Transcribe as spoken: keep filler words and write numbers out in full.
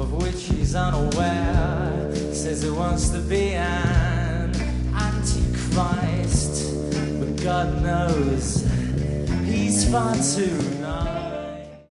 of which he's unaware. Says he wants to be an antichrist, but God knows he's far too nice.